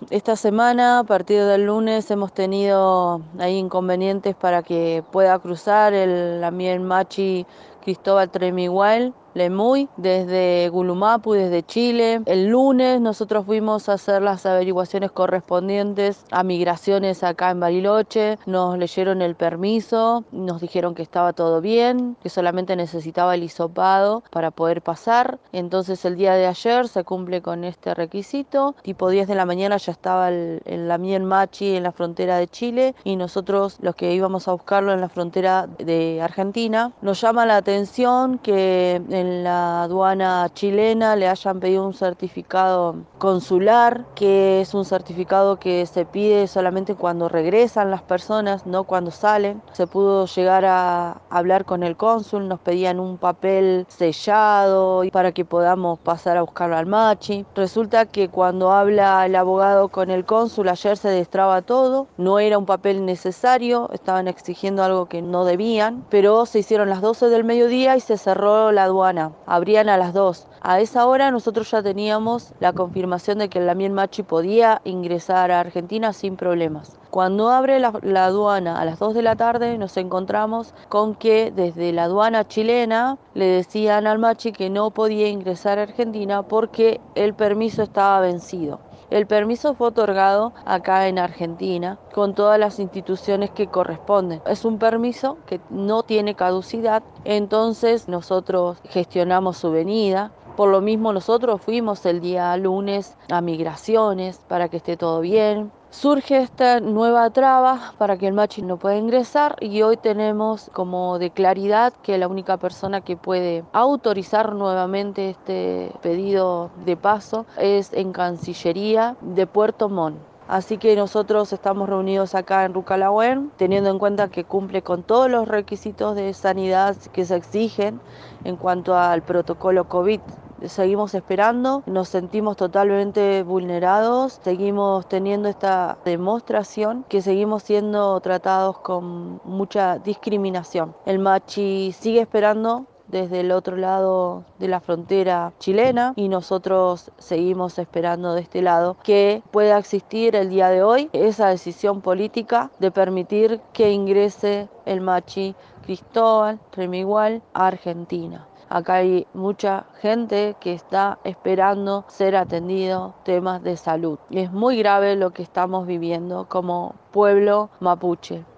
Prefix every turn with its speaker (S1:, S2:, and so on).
S1: Esta semana, a partir del lunes, hemos tenido ahí inconvenientes para que pueda cruzar el Amiel Machi Cristóbal Tremiguel Lemuy desde Gulumapu, desde Chile. El lunes nosotros fuimos a hacer las averiguaciones correspondientes a migraciones acá en Bariloche. Nos leyeron el permiso, nos dijeron que estaba todo bien, que solamente necesitaba el hisopado para poder pasar. Entonces el día de ayer se cumple con este requisito. Tipo 10 de la mañana ya estaba el Lamien Machi en la frontera de Chile y nosotros los que íbamos a buscarlo en la frontera de Argentina. Nos llama la atención que en la aduana chilena le hayan pedido un certificado consular, que es un certificado que se pide solamente cuando regresan las personas, no cuando salen. Se pudo llegar a hablar con el cónsul, nos pedían un papel sellado para que podamos pasar a buscarlo al Machi. Resulta que cuando habla el abogado con el cónsul, ayer se destraba todo, no era un papel necesario, estaban exigiendo algo que no debían, pero se hicieron las 12 del mediodía y se cerró la aduana, abrían a las 2. A esa hora nosotros ya teníamos la confirmación de que el Lamien Machi podía ingresar a Argentina sin problemas. Cuando abre la aduana a las 2 de la tarde nos encontramos con que desde la aduana chilena le decían al Machi que no podía ingresar a Argentina porque el permiso estaba vencido. El permiso fue otorgado acá en Argentina con todas las instituciones que corresponden. Es un permiso que no tiene caducidad, entonces nosotros gestionamos su venida. Por lo mismo nosotros fuimos el día lunes a migraciones para que esté todo bien. Surge esta nueva traba para que el Machi no pueda ingresar y hoy tenemos como de claridad que la única persona que puede autorizar nuevamente este pedido de paso es en Cancillería de Puerto Montt. Así que nosotros estamos reunidos acá en Rucalahuén, teniendo en cuenta que cumple con todos los requisitos de sanidad que se exigen en cuanto al protocolo COVID. Seguimos esperando, nos sentimos totalmente vulnerados, seguimos teniendo esta demostración que seguimos siendo tratados con mucha discriminación. El Machi sigue esperando desde el otro lado de la frontera chilena y nosotros seguimos esperando de este lado que pueda existir el día de hoy esa decisión política de permitir que ingrese el Machi Cristóbal Tremiguel a Argentina. Acá hay mucha gente que está esperando ser atendido temas de salud. Y es muy grave lo que estamos viviendo como pueblo mapuche.